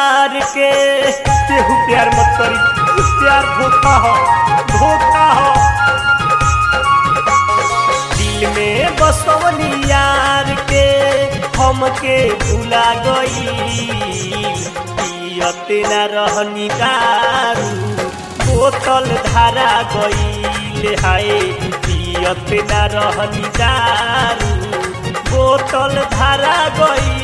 यार के केहू प्यार मत करी, प्यार धोखा हो, धोखा हो। दिल में बसवनी यार के हमके भुला गई, पियते न रहनी दारू बोतल धारा गई, हाय पियते न रहनी दारू बोतल धारा गई।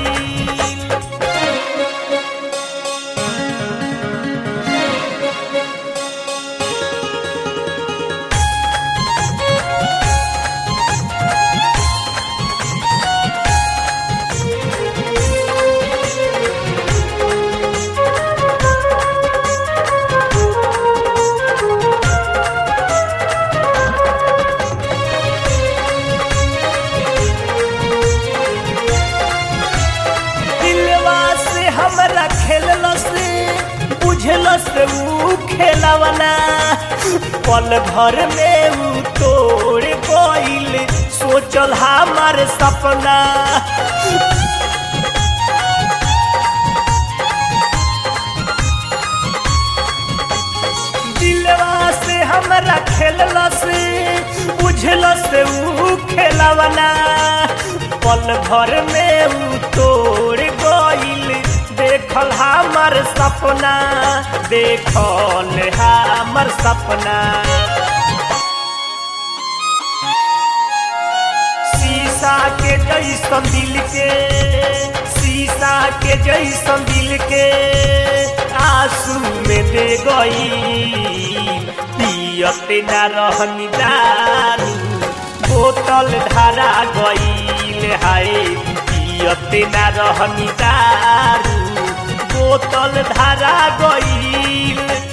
हमरा खेललस बुझलस ऊ खेलवना, पल भर में ऊ तोड़ गइल सोचल हमार सपना। दिलवा से हमरा खेललस बुझलस ऊ खेलवना, पल भर में ऊ तोड़ गइल देखल हमर सपना, देखल हमर सपना। शीशा के जैसन दिल के, शीशा के जैसन दिल के आंसू में दे गई, पियते न रहनी दारू बोतल धारा गई, हाय पियते न रहनी दारू बोतल धारा गई।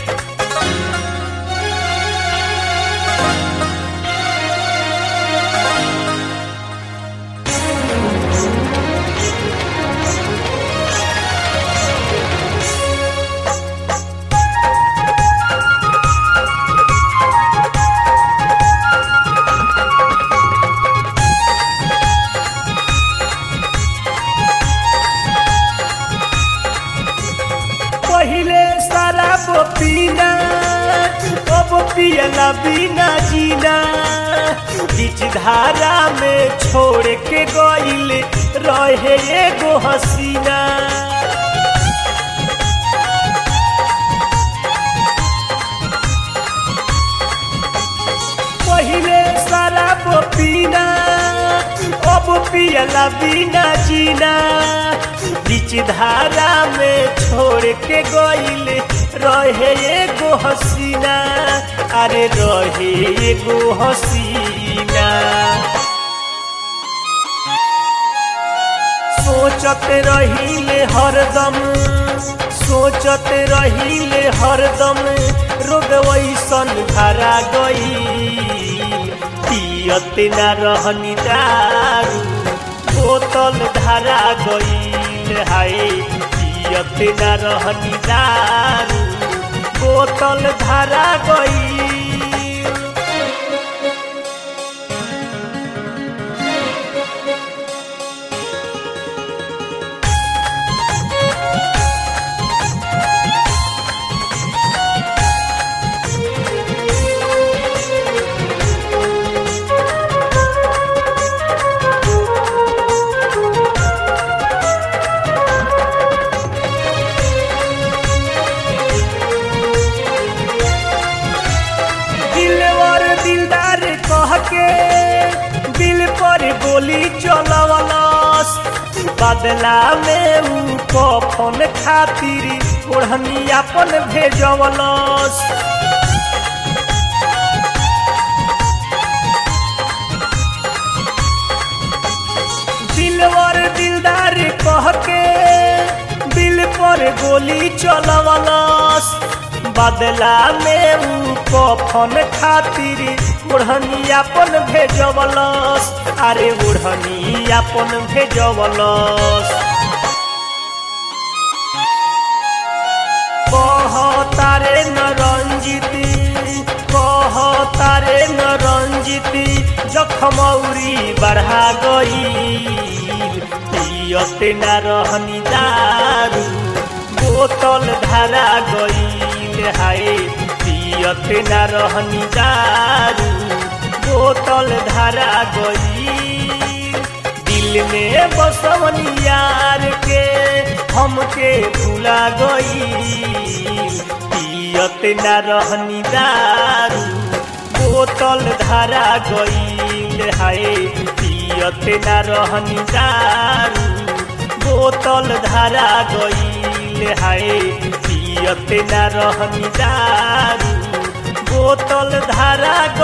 पहिले शराब पीना अब पियला बिना जीना, बीच धारा में छोड़ के गइल रहे एगो हसीना। पहिले शराब पीना अब पियला बिना जीना, बीच धारा में छोड़ के गइल रहे एगो हसीना, अरे रहे एगो हसीना। सोचत रहिले हरदम, सोचत रहिले हरदम रोग वैसन धरा गई, पियते न रहनी दारू बोतल धारा गई, हाय पियते न रहनी दारू बोतल धारा गई। दिलदार कह के दिल पर गोली चलवलस, बदला में ऊ कफन खातिर ओढ़नी अपन भेजवलस। दिलवर दिलदार कह के दिल पर गोली चलवलस, बदला में ऊ कफन खातिर ओढ़नी अपन भेजवलस, अरे ओढ़नी अपन भेजवलस। कहतारे न रंजिती, कहतारे न रंजिती जखमौरी बढ़ा गई, पियते न रहनी दारू बोतल धारा गईल हाय पियत ना रहनी दारू बोतल धारा गईल दिल में बसवनी यार के हमके भुला गईल पियत ना रहनी दारू बोतल धारा गईल हाय पियत ना रहनी दारू बोतल धारा गईल हाय पियत ना रहनी दारू बोतल धारा